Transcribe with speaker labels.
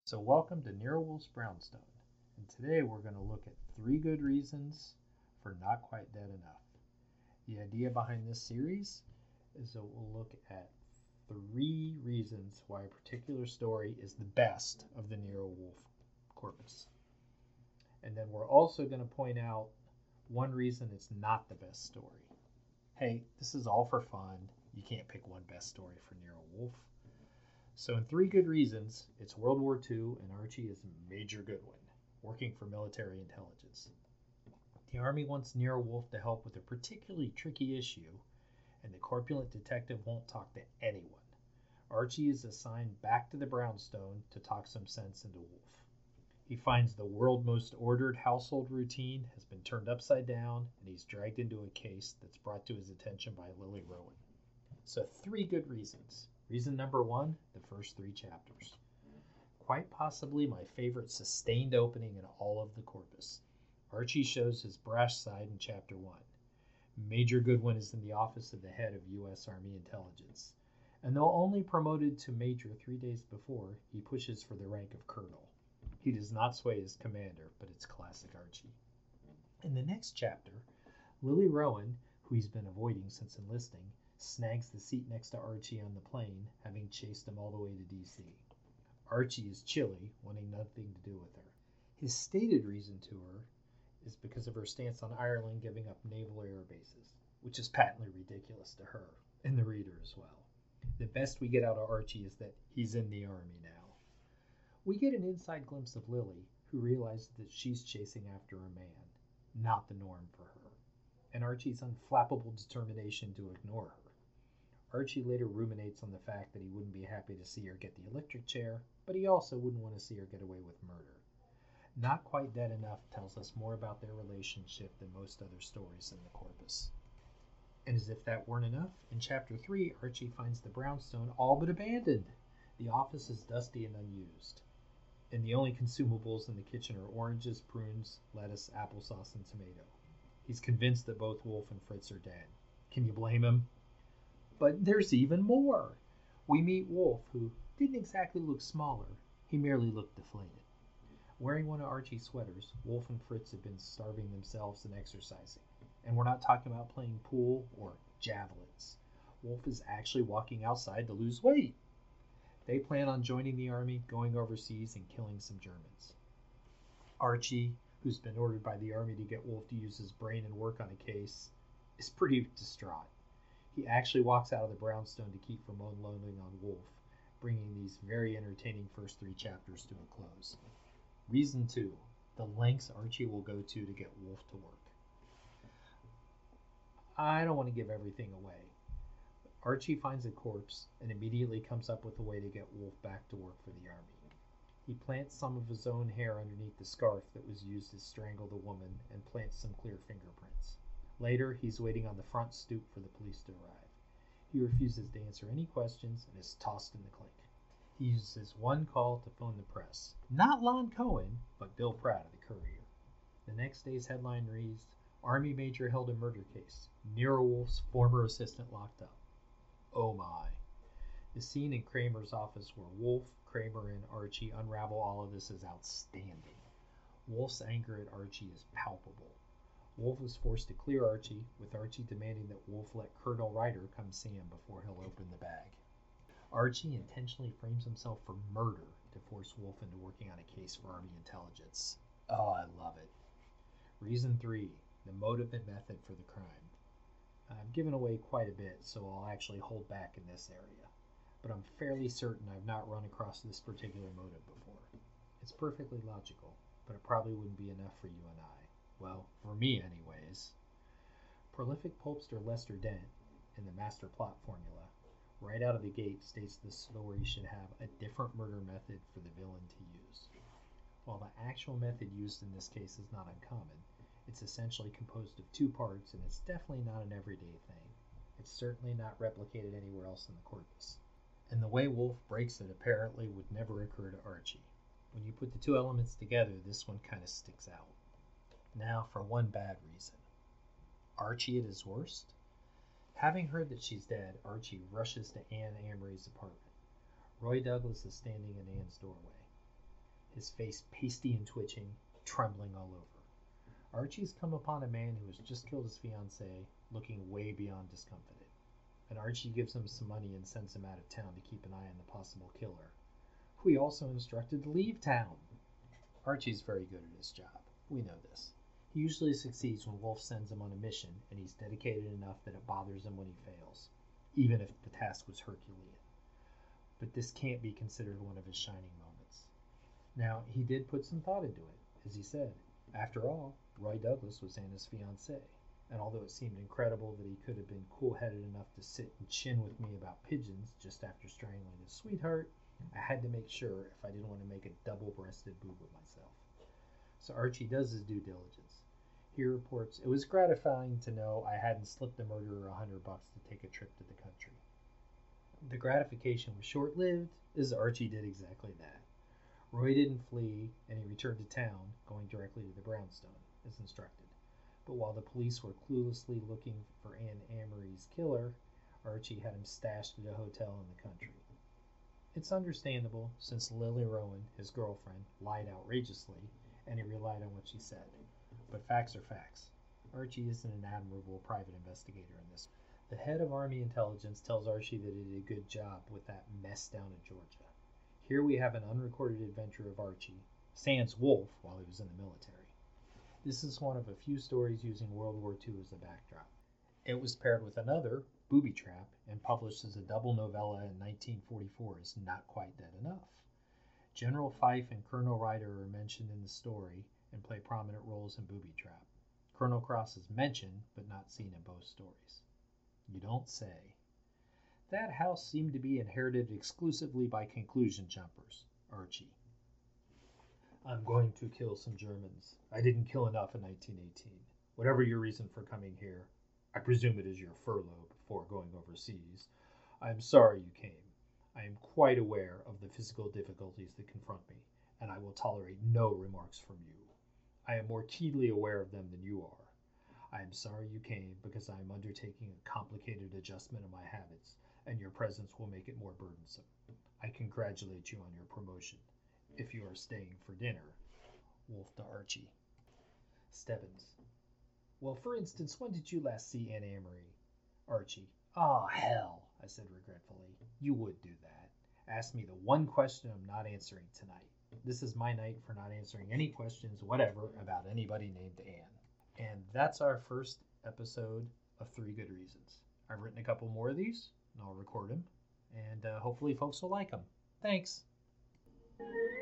Speaker 1: So, welcome to Nero Wolf's Brownstone, and today we're going to look at 3 good reasons for Not Quite Dead Enough. The idea behind this series is that we'll look at 3 reasons why a particular story is the best of the Nero Wolf corpus. And then we're also going to point out one reason it's not the best story. Hey, this is all for fun. You can't pick one best story for Nero Wolf. So in 3 Good Reasons, it's World War II and Archie is Major Goodwin, working for military intelligence. The Army wants Nero Wolf to help with a particularly tricky issue, and the corpulent detective won't talk to anyone. Archie is assigned back to the brownstone to talk some sense into Wolf. He finds the world's most ordered household routine has been turned upside down, and he's dragged into a case that's brought to his attention by Lily Rowan. So 3 good reasons. Reason number 1, the first 3 chapters. Quite possibly my favorite sustained opening in all of the corpus. Archie shows his brash side in chapter 1. Major Goodwin is in the office of the head of U.S. Army Intelligence. And though only promoted to major 3 days before, he pushes for the rank of colonel. He does not sway his commander, but it's classic Archie. In the next chapter, Lily Rowan, who he's been avoiding since enlisting, snags the seat next to Archie on the plane, having chased him all the way to D.C. Archie is chilly, wanting nothing to do with her. His stated reason to her is because of her stance on Ireland giving up naval air bases, which is patently ridiculous to her, and the reader as well. The best we get out of Archie is that he's in the Army now. We get an inside glimpse of Lily, who realizes that she's chasing after a man, not the norm for her, and Archie's unflappable determination to ignore her. Archie later ruminates on the fact that he wouldn't be happy to see her get the electric chair, but he also wouldn't want to see her get away with murder. Not Quite Dead Enough tells us more about their relationship than most other stories in the corpus. And as if that weren't enough, in chapter 3, Archie finds the brownstone all but abandoned. The office is dusty and unused, and the only consumables in the kitchen are oranges, prunes, lettuce, applesauce, and tomato. He's convinced that both Wolf and Fritz are dead. Can you blame him? But there's even more. We meet Wolf, who didn't exactly look smaller. He merely looked deflated. Wearing one of Archie's sweaters, Wolf and Fritz have been starving themselves and exercising. And we're not talking about playing pool or javelins. Wolf is actually walking outside to lose weight. They plan on joining the army, going overseas, and killing some Germans. Archie, who's been ordered by the army to get Wolf to use his brain and work on a case, is pretty distraught. He actually walks out of the brownstone to keep from unloading on Wolf, bringing these very entertaining first 3 chapters to a close. Reason 2, the lengths Archie will go to get Wolf to work. I don't want to give everything away. Archie finds a corpse and immediately comes up with a way to get Wolf back to work for the army. He plants some of his own hair underneath the scarf that was used to strangle the woman and plants some clear fingerprints. Later, he's waiting on the front stoop for the police to arrive. He refuses to answer any questions and is tossed in the clink. He uses one call to phone the press. Not Lon Cohen, but Bill Pratt of the Courier. The next day's headline reads, Army Major held a murder case. Nero Wolf's former assistant locked up. Oh my. The scene in Kramer's office where Wolf, Kramer, and Archie unravel all of this is outstanding. Wolf's anger at Archie is palpable. Wolf is forced to clear Archie, with Archie demanding that Wolf let Colonel Ryder come see him before he'll open the bag. Archie intentionally frames himself for murder to force Wolf into working on a case for Army Intelligence. Oh, I love it. Reason 3, the motive and method for the crime. I've given away quite a bit, so I'll actually hold back in this area. But I'm fairly certain I've not run across this particular motive before. It's perfectly logical, but it probably wouldn't be enough for you and I. Well, for me anyways. Prolific pulpster Lester Dent, in the master plot formula, right out of the gate states the story should have a different murder method for the villain to use. While the actual method used in this case is not uncommon, it's essentially composed of 2 parts and it's definitely not an everyday thing. It's certainly not replicated anywhere else in the corpus. And the way Wolf breaks it apparently would never occur to Archie. When you put the 2 elements together, this one kind of sticks out. Now for one bad reason. Archie at his worst? Having heard that she's dead, Archie rushes to Anne Amory's apartment. Roy Douglas is standing in Anne's doorway. his face pasty and twitching, trembling all over. Archie's come upon a man who has just killed his fiancée, looking way beyond discomfited. And Archie gives him some money and sends him out of town to keep an eye on the possible killer, who he also instructed to leave town. Archie's very good at his job. We know this. He usually succeeds when Wolf sends him on a mission, and he's dedicated enough that it bothers him when he fails, even if the task was Herculean. But this can't be considered one of his shining moments. Now, he did put some thought into it, as he said. After all, Roy Douglas was Anna's fiancé, and although it seemed incredible that he could have been cool-headed enough to sit and chin with me about pigeons just after strangling his sweetheart, I had to make sure if I didn't want to make a double-breasted boob of myself. So Archie does his due diligence. He reports, "It was gratifying to know I hadn't slipped the murderer $100 to take a trip to the country." The gratification was short-lived, as Archie did exactly that. Roy didn't flee, and he returned to town, going directly to the brownstone, as instructed. But while the police were cluelessly looking for Anne Amory's killer, Archie had him stashed at a hotel in the country. It's understandable, since Lily Rowan, his girlfriend, lied outrageously, and he relied on what she said. But facts are facts. Archie isn't an admirable private investigator in this. The head of Army Intelligence tells Archie that he did a good job with that mess down in Georgia. Here we have an unrecorded adventure of Archie, sans Wolf, while he was in the military. This is one of a few stories using World War II as a backdrop. It was paired with another, Booby Trap, and published as a double novella in 1944 as Not Quite Dead Enough. General Fife and Colonel Ryder are mentioned in the story and play prominent roles in Booby Trap. Colonel Cross is mentioned, but not seen in both stories. You don't say. That house seemed to be inherited exclusively by conclusion jumpers. Archie. I'm going to kill some Germans. I didn't kill enough in 1918. Whatever your reason for coming here, I presume it is your furlough before going overseas. I am sorry you came. I am quite aware of the physical difficulties that confront me, and I will tolerate no remarks from you. I am more keenly aware of them than you are. I am sorry you came because I am undertaking a complicated adjustment of my habits, and your presence will make it more burdensome. I congratulate you on your promotion. If you are staying for dinner. Wolf to Archie. Stebbins. Well, for instance, when did you last see Anne Amory? Archie. Oh, hell, I said regretfully. You would do that. Ask me the one question I'm not answering tonight. This is my night for not answering any questions whatever about anybody named Anne. And that's our first episode of 3 Good Reasons. I've written a couple more of these, and I'll record them, and hopefully folks will like them. Thanks.